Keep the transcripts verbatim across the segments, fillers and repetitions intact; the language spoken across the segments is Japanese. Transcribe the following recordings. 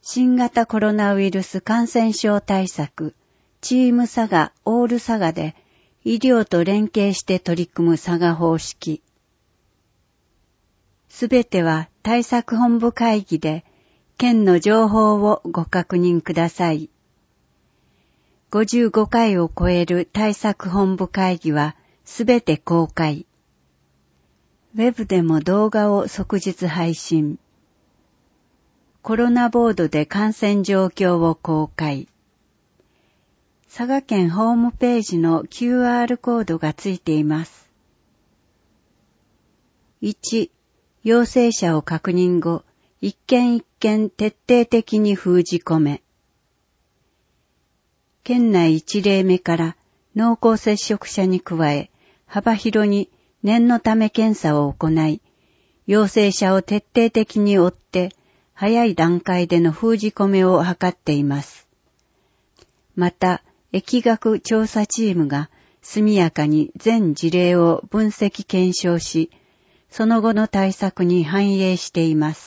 新型コロナウイルス感染症対策、チーム佐賀オール佐賀で医療と連携して取り組む佐賀方式。すべては対策本部会議で県の情報をご確認ください。ごじゅうごかいを超える対策本部会議はすべて公開。ウェブでも動画を即日配信。コロナボードで感染状況を公開。佐賀県ホームページの キューアール コードがついています。いち、陽性者を確認後、一件一件徹底的に封じ込め。県内一例目から濃厚接触者に加え、幅広に念のため検査を行い、陽性者を徹底的に追って、早い段階での封じ込めを図っています。また、疫学調査チームが速やかに全事例を分析検証し、その後の対策に反映しています。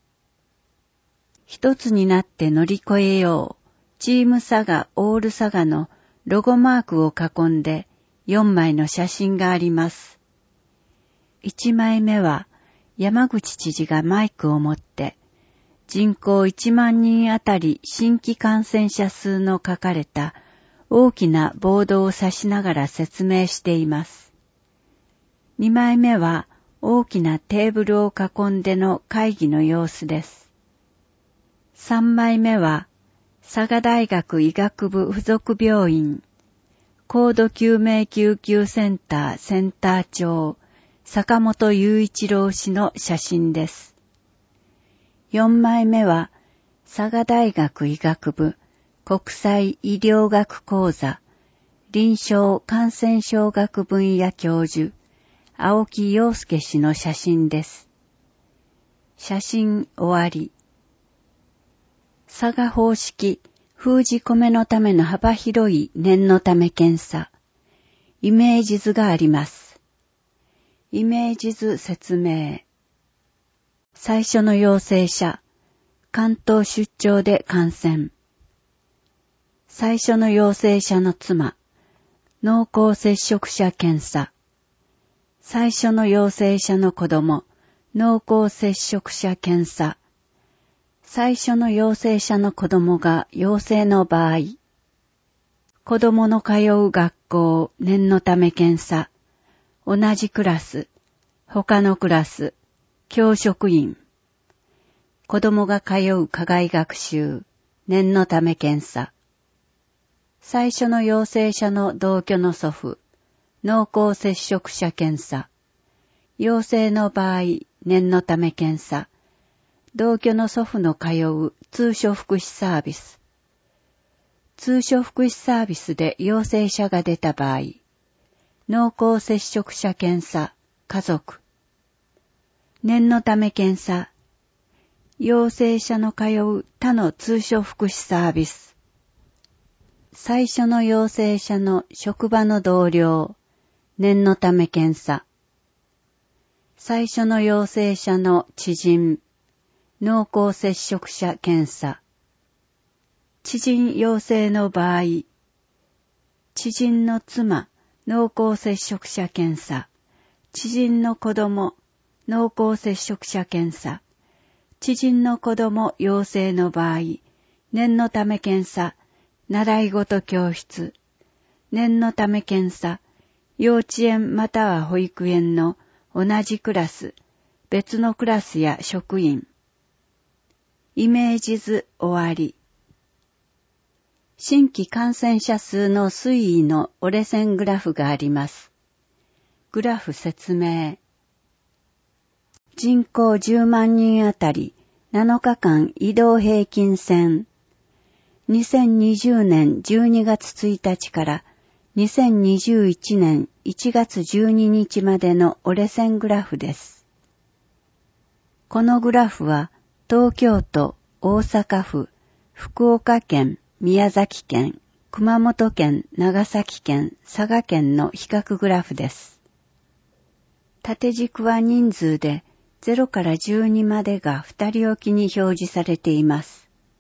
一つになって乗り越えよう、チーム佐賀オール佐賀のロゴマークを囲んでよんまいの写真があります。いちまいめは山口知事がマイクを持って、人口いちまんにんあたり新規感染者数の書かれた大きなボードを指しながら説明しています。にまいめは大きなテーブルを囲んでの会議の様子です。さんまいめは佐賀大学医学部附属病院高度救命救急センターセンター長坂本雄一郎氏の写真です。よんまいめは佐賀大学医学部国際医療学講座臨床感染症学分野教授青木陽介氏の写真です。写真終わり。佐賀方式封じ込めのための幅広い念のため検査イメージ図があります。イメージ図説明。最初の陽性者関東出張で感染。最初の陽性者の妻、濃厚接触者検査。最初の陽性者の子供、濃厚接触者検査。最初の陽性者の子供が陽性の場合。子供の通う学校、念のため検査。同じクラス、他のクラス、教職員。子供が通う課外学習、念のため検査。最初の陽性者の同居の祖父、濃厚接触者検査。陽性の場合、念のため検査。同居の祖父の通う通所福祉サービス。通所福祉サービスで陽性者が出た場合、濃厚接触者検査、家族。念のため検査。陽性者の通う他の通所福祉サービス。最初の陽性者の職場の同僚、念のため検査。最初の陽性者の知人、濃厚接触者検査。知人陽性の場合、知人の妻、濃厚接触者検査。知人の子供、濃厚接触者検査。知人の子供陽性の場合、念のため検査。習い事教室、念のため検査、幼稚園または保育園の同じクラス、別のクラスや職員。イメージ図終わり。新規感染者数の推移の折れ線グラフがあります。グラフ説明。人口じゅうまんにんあたりなのかかん移動平均線。にせんにじゅうねんじゅうにがつついたちからにせんにじゅういちねんいちがつじゅうににちまでの折れ線グラフです。このグラフは東京都、大阪府、福岡県、宮崎県、熊本県、長崎県、佐賀県の比較グラフです。縦軸は人数でゼロからじゅうにまでがふたりおきに表示されています。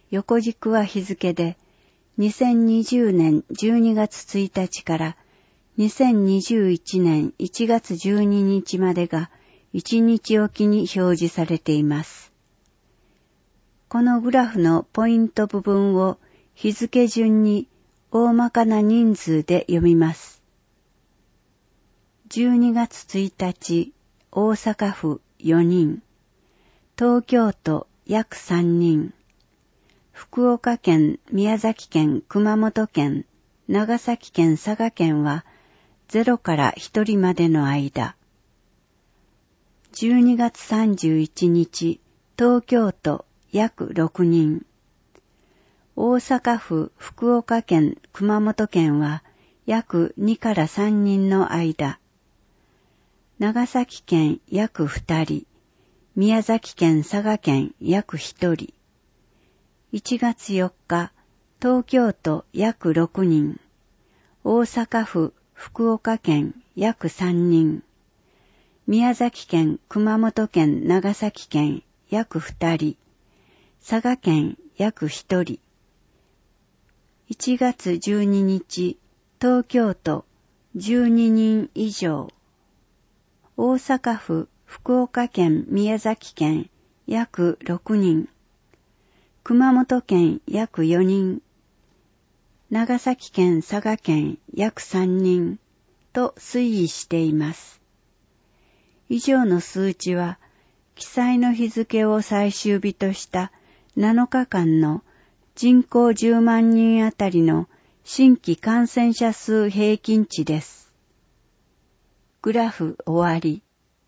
横軸は日付で、にせんにじゅうねんじゅうにがつついたちからにせんにじゅういちねんいちがつじゅうににちまでがいちにちおきに表示されています。このグラフのポイント部分を日付順に大まかな人数で読みます。じゅうにがつついたち、大阪府よにん、東京都約さんにん、福岡県、宮崎県、熊本県、長崎県、佐賀県はゼロからひとりまでの間。じゅうにがつさんじゅういちにち、東京都約ろくにん、大阪府、福岡県、熊本県は約にからさんにんの間。長崎県約ふたり、宮崎県、佐賀県約ひとり。いちがつよっか、東京都約ろくにん、大阪府、福岡県約さんにん、宮崎県、熊本県、長崎県約ふたり、佐賀県約ひとり。いちがつじゅうににち、東京都じゅうににん以上、大阪府、福岡県、宮崎県約ろくにん、熊本県約よにん、長崎県、佐賀県約さんにんと推移しています。以上の数値は、記載の日付を最終日としたなのかかんの人口じゅうまんにんあたりの新規感染者数平均値です。グラフ終わり。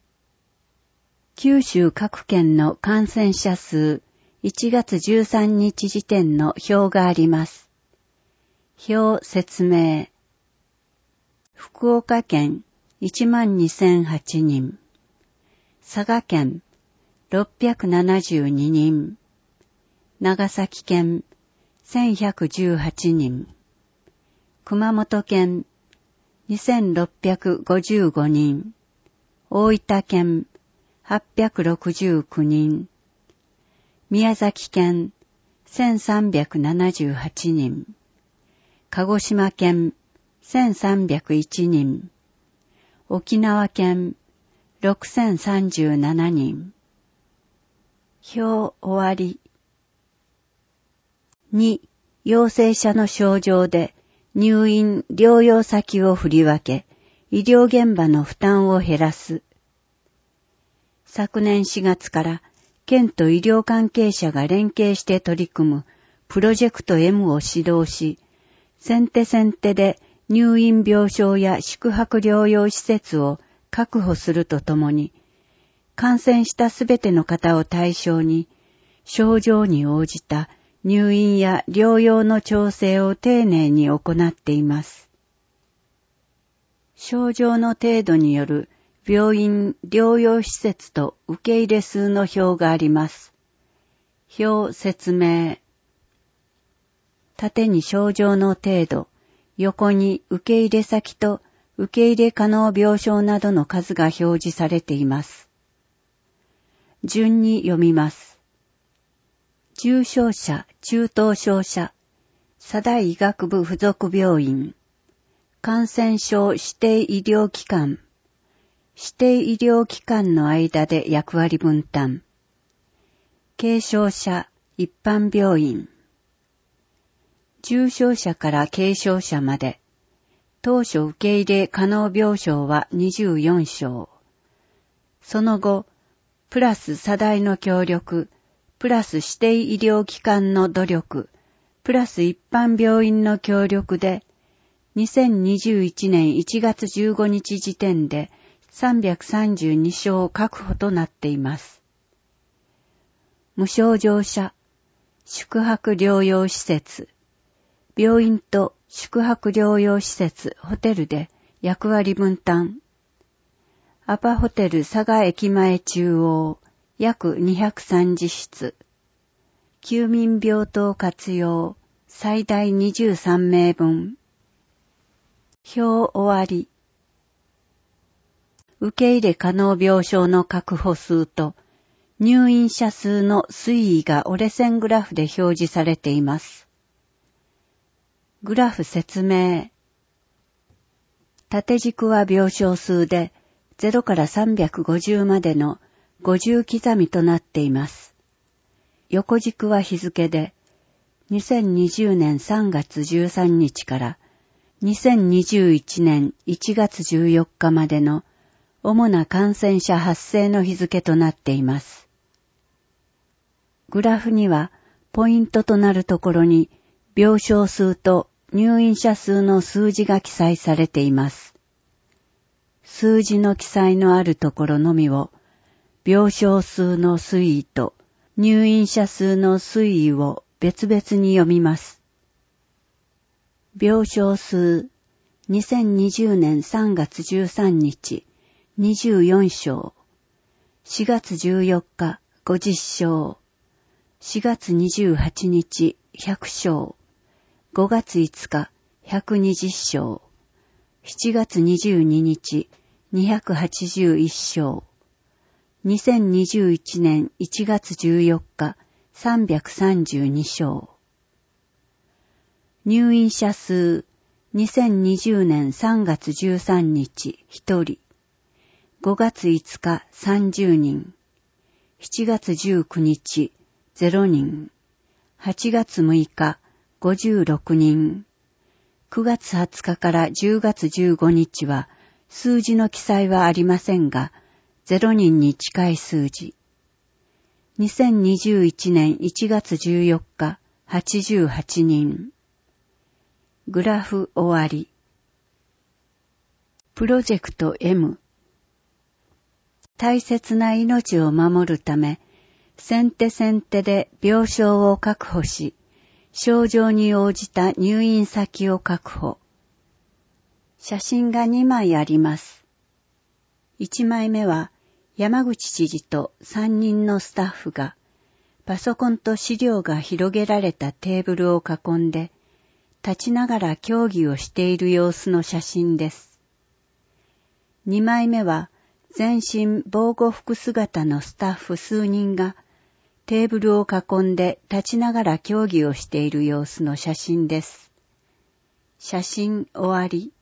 九州各県の感染者数いちがつじゅうさんにち時点の表があります。表説明。福岡県いちまんにせんはちにん、佐賀県ろっぴゃくななじゅうににん、長崎県せんひゃくじゅうはちにん、熊本県にせんろっぴゃくごじゅうごにん、大分県はっぴゃくろくじゅうきゅうにん、宮崎県せんさんびゃくななじゅうはちにん、鹿児島県せんさんびゃくいちにん、沖縄県ろくせんさんじゅうななにん。表終わり。に、陽性者の症状で入院・療養先を振り分け、医療現場の負担を減らす。昨年しがつから県と医療関係者が連携して取り組むプロジェクト エム を指導し、先手先手で入院病床や宿泊療養施設を確保するとともに、感染したすべての方を対象に、症状に応じた入院や療養の調整を丁寧に行っています。症状の程度による病院・療養施設と受け入れ数の表があります。表説明。縦に症状の程度、横に受け入れ先と受け入れ可能病床などの数が表示されています。順に読みます。重症者、中等症者、佐大医学部附属病院、感染症指定医療機関、指定医療機関の間で役割分担、軽症者、一般病院、重症者から軽症者まで、当初受け入れ可能病床はにじゅうよんしょう。その後、プラス佐大の協力、プラス指定医療機関の努力、プラス一般病院の協力で、にせんにじゅういちねんいちがつじゅうごにち時点でさんびゃくさんじゅうにしょう確保となっています。無症状者、宿泊療養施設、病院と宿泊療養施設、ホテルで役割分担。アパホテル佐賀駅前中央、約にひゃくさんじしつ。休眠病棟活用、最大にじゅうさんめいぶん。表終わり。受け入れ可能病床の確保数と、 入院者数の推移が折れ線グラフで表示されています。グラフ説明。縦軸は病床数でゼロからさんびゃくごじゅうまでのごじゅう刻みとなっています。横軸は日付でにせんにじゅうねんさんがつじゅうさんにちからにせんにじゅういちねんいちがつじゅうよっかまでの主な感染者発生の日付となっています。グラフにはポイントとなるところに病床数と入院者数の数字が記載されています。数字の記載のあるところのみを病床数の推移と入院者数の推移を別々に読みます。病床数にせんにじゅうねんさんがつじゅうさんにちにじゅうよんしょう、しがつじゅうよっかごじゅっしょう、しがつにじゅうはちにちひゃくしょう、ごがついつかひゃくにじゅっしょう、しちがつにじゅうににちにひゃくはちじゅういっしょう、にせんにじゅういちねんいちがつじゅうよっかさんびゃくさんじゅうにしょう。入院者数にせんにじゅうねんさんがつじゅうさんにちひとり、ごがついつかさんじゅうにん、しちがつじゅうくにちゼロにん、はちがつむいかごじゅうろくにん、くがつはつかからじゅうがつじゅうごにちは数字の記載はありませんが、ゼロにんに近い数字。にせんにじゅういちねんいちがつじゅうよっかはちじゅうはちにん。グラフ終わり。プロジェクト エム。大切な命を守るため、先手先手で病床を確保し、症状に応じた入院先を確保。写真がにまいあります。いちまいめは山口知事とさんにんのスタッフがパソコンと資料が広げられたテーブルを囲んで立ちながら協議をしている様子の写真です。にまいめは全身防護服姿のスタッフ数人がテーブルを囲んで立ちながら協議をしている様子の写真です。写真終わり。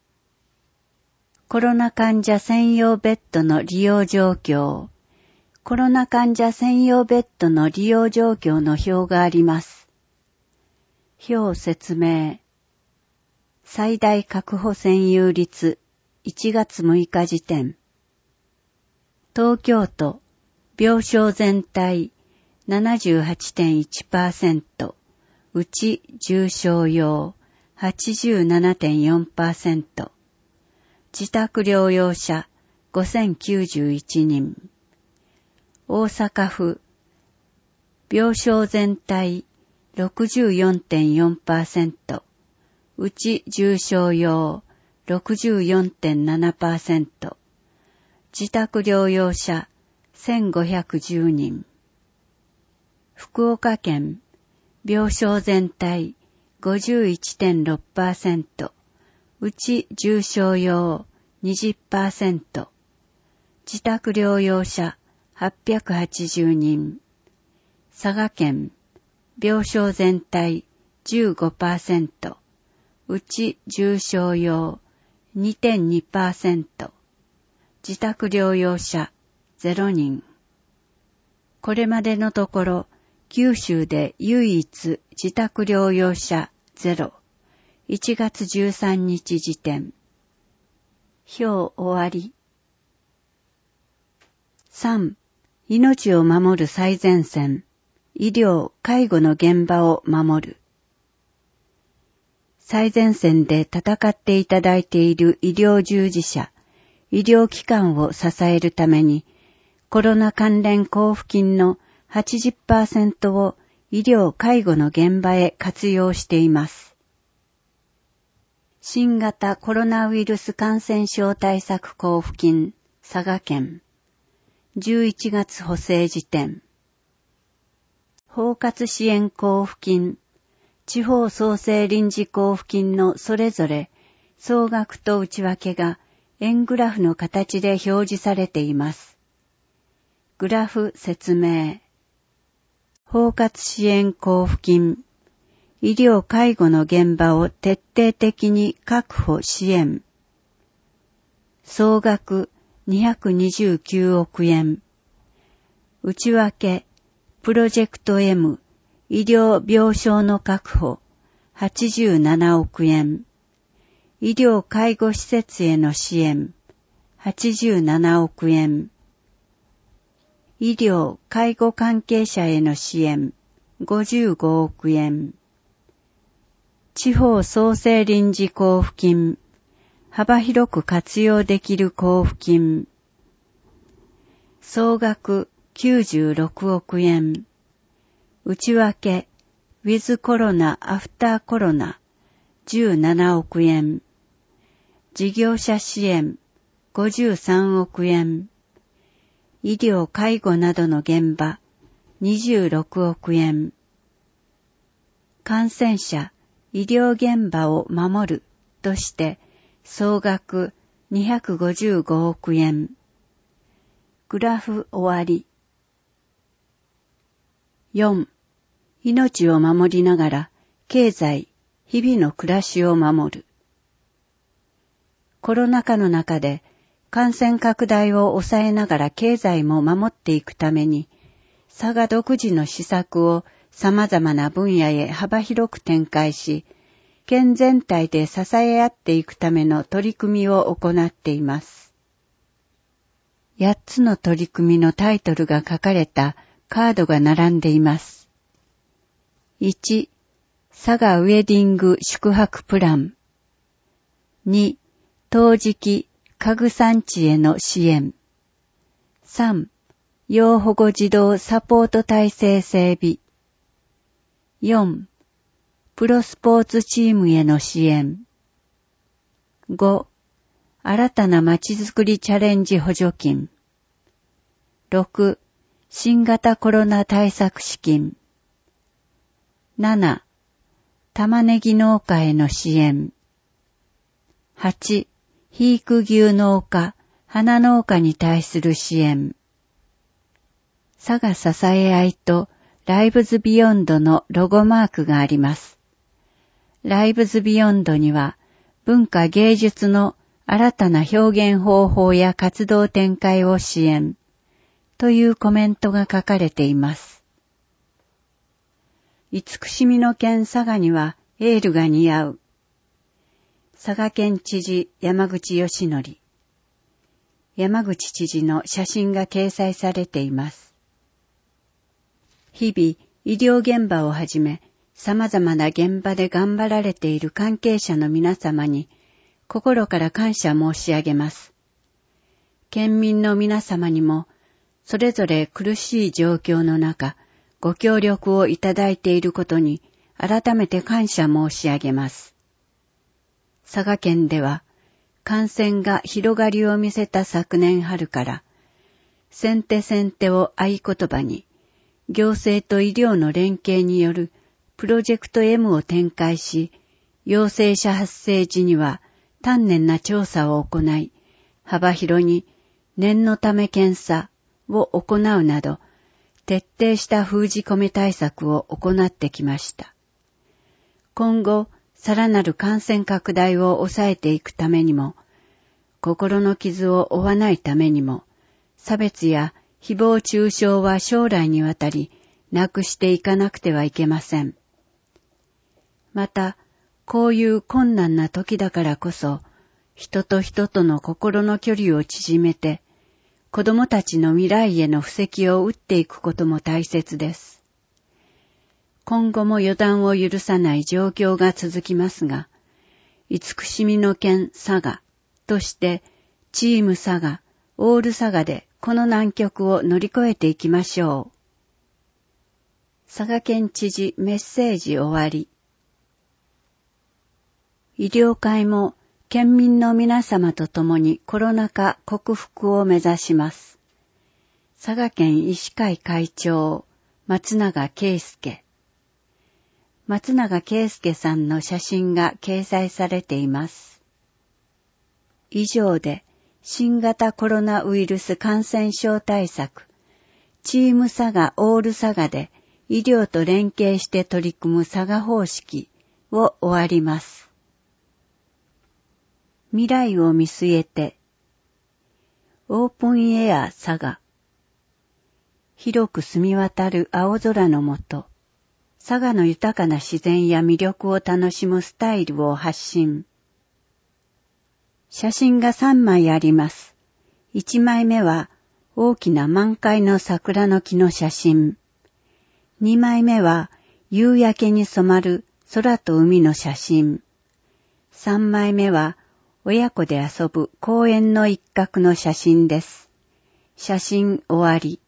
コロナ患者専用ベッドの利用状況。コロナ患者専用ベッドの利用状況の表があります。表説明。最大確保占有率いちがつむいか時点。東京都病床全体 ななじゅうはちてんいちパーセント、うち重症用 はちじゅうななてんよんパーセント、自宅療養者ごせんきゅうじゅういちにん。大阪府病床全体 ろくじゅうよんてんよんパーセント、うち重症用 ろくじゅうよんてんななパーセント、自宅療養者せんごひゃくじゅうにん。福岡県病床全体 ごじゅういちてんろくパーセント、うち重症用 にじゅっパーセント、自宅療養者はっぴゃくはちじゅうにん。佐賀県病床全体 じゅうごパーセント、うち重症用 にてんにパーセント、自宅療養者ゼロにん。これまでのところ、九州で唯一自宅療養者ゼロ。いちがつじゅうさんにち時点。表終わり。さん. 命を守る最前線。医療・介護の現場を守る。最前線で戦っていただいている医療従事者、医療機関を支えるために、コロナ関連交付金の はちじゅっパーセント を医療・介護の現場へ活用しています。新型コロナウイルス感染症対策交付金、佐賀県。じゅういちがつ補正時点。包括支援交付金、地方創生臨時交付金のそれぞれ総額と内訳が円グラフの形で表示されています。 グラフ説明。包括支援交付金。医療介護の現場を徹底的に確保支援。総額にひゃくにじゅうきゅうおくえん。内訳、プロジェクト M、医療病床の確保、はちじゅうななおくえん。医療介護施設への支援、はちじゅうななおくえん。医療介護関係者への支援、ごじゅうごおくえん。地方創生臨時交付金、幅広く活用できる交付金。総額きゅうじゅうろくおくえん。内訳、ウィズコロナ、アフターコロナ、じゅうななおくえん。事業者支援、ごじゅうさんおくえん。医療介護などの現場、にじゅうろくおくえん。感染者、医療現場を守るとして、総額にひゃくごじゅうごおくえん。グラフ終わり。よん. 命を守りながら経済、日々の暮らしを守る。コロナ禍の中で感染拡大を抑えながら経済も守っていくために、佐賀独自の施策を様々な分野へ幅広く展開し、県全体で支え合っていくための取り組みを行っています。やっつの取り組みのタイトルが書かれたカードが並んでいます。いち. 佐賀ウェディング宿泊プラン。に. 陶磁器家具産地への支援。さん. 要保護児童サポート体制整備。よん. プロスポーツチームへの支援。ご. 新たなまちづくりチャレンジ補助金。ろく. 新型コロナ対策資金。なな. 玉ねぎ農家への支援。はち. 肥育牛農家、花農家に対する支援。佐賀支え合いとライブズビヨンドのロゴマークがあります。ライブズビヨンドには文化芸術の新たな表現方法や活動展開を支援というコメントが書かれています。慈しみの県佐賀にはエールが似合う。佐賀県知事山口義則。山口知事の写真が掲載されています。日々医療現場をはじめ様々な現場で頑張られている関係者の皆様に心から感謝申し上げます。県民の皆様にもそれぞれ苦しい状況の中ご協力をいただいていることに改めて感謝申し上げます。佐賀県では感染が広がりを見せた昨年春から先手先手を合言葉に行政と医療の連携によるプロジェクト M を展開し、陽性者発生時には丹念な調査を行い、幅広に念のため検査を行うなど、徹底した封じ込め対策を行ってきました。今後、さらなる感染拡大を抑えていくためにも、心の傷を負わないためにも、差別や誹謗中傷は将来にわたりなくしていかなくてはいけません。また、こういう困難な時だからこそ、人と人との心の距離を縮めて、子供たちの未来への布石を打っていくことも大切です。今後も予断を許さない状況が続きますが、慈しみの県佐賀としてチーム佐賀、オール佐賀でこの難局を乗り越えていきましょう。佐賀県知事メッセージ終わり。医療界も県民の皆様と共にコロナ禍克服を目指します。佐賀県医師会会長、松永圭介。松永圭介さんの写真が掲載されています。以上で新型コロナウイルス感染症対策、 チーム佐賀オール佐賀で医療と連携して取り組む佐賀方式を終わります。未来を見据えて、オープンエア佐賀。広く澄み渡る青空の下、佐賀の豊かな自然や魅力を楽しむスタイルを発信。写真がさんまいあります。いちまいめは大きな満開の桜の木の写真。にまいめは夕焼けに染まる空と海の写真。さんまいめは親子で遊ぶ公園の一角の写真です。写真終わり。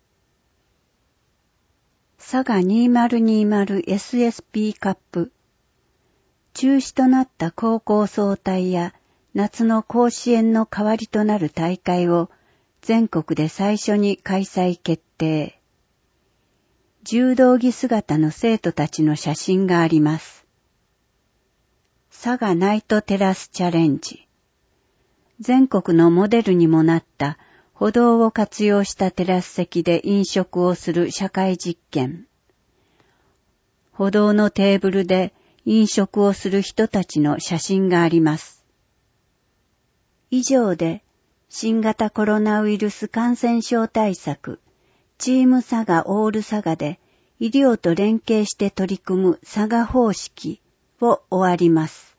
佐賀にせにじゅうエスエスピー カップ。中止となった高校総体や夏の甲子園の代わりとなる大会を全国で最初に開催決定。柔道着姿の生徒たちの写真があります。佐賀ナイトテラスチャレンジ。全国のモデルにもなった歩道を活用したテラス席で飲食をする社会実験。歩道のテーブルで飲食をする人たちの写真があります。以上で新型コロナウイルス感染症対策、チーム佐賀オール佐賀で医療と連携して取り組む佐賀方式を終わります。